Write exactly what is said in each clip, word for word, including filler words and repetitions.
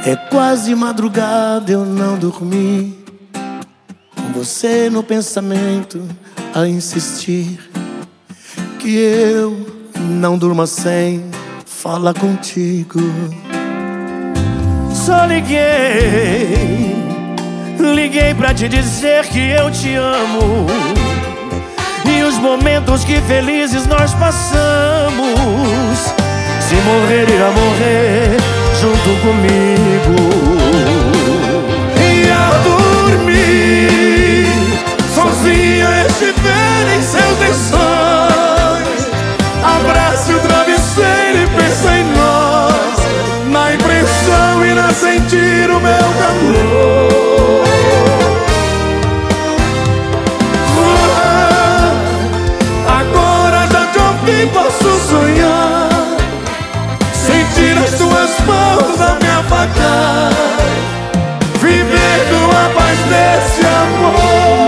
É quase madrugada, eu não dormi, com você no pensamento a insistir que eu não durma sem falar contigo. Só liguei, liguei pra te dizer que eu te amo, e os momentos que felizes nós passamos. Se morrer, irá morrer junto comigo. E ao dormir sozinho estiver em seus lençóis, abrace o travesseiro e pensa em nós, na impressão irá sentir o meu calor. Ah, agora já te ouvi, posso sonhar, sentir as tuas mãos a me afagar, viver com a paz desse amor.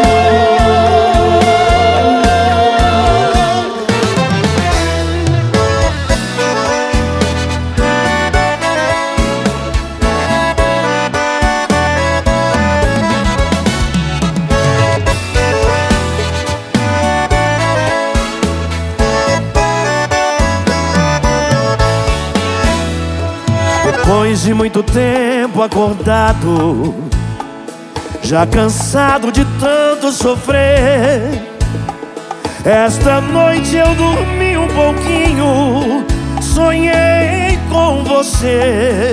Depois de muito tempo acordado, já cansado de tanto sofrer, esta noite eu dormi um pouquinho, sonhei com você.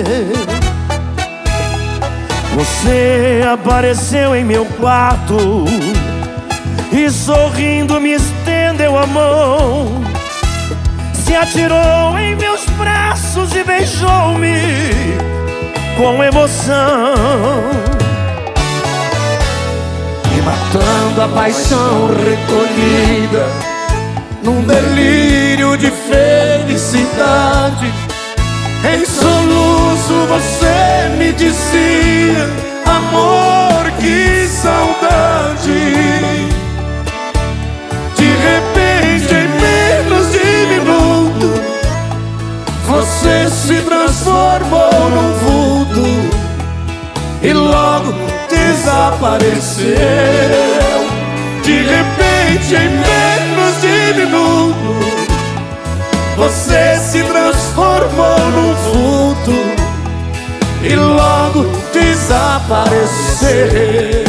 Você apareceu em meu quarto e sorrindo me estendeu a mão, se atirou em meus braços e beijou-me com emoção, e matando a paixão recolhida num delírio de felicidade, em soluço você me dizia: amor, que saudade. De repente, em menos de minuto, você se transformou num vulto e logo desapareceu. De repente, em menos de minuto, você se transformou num vulto e logo desapareceu.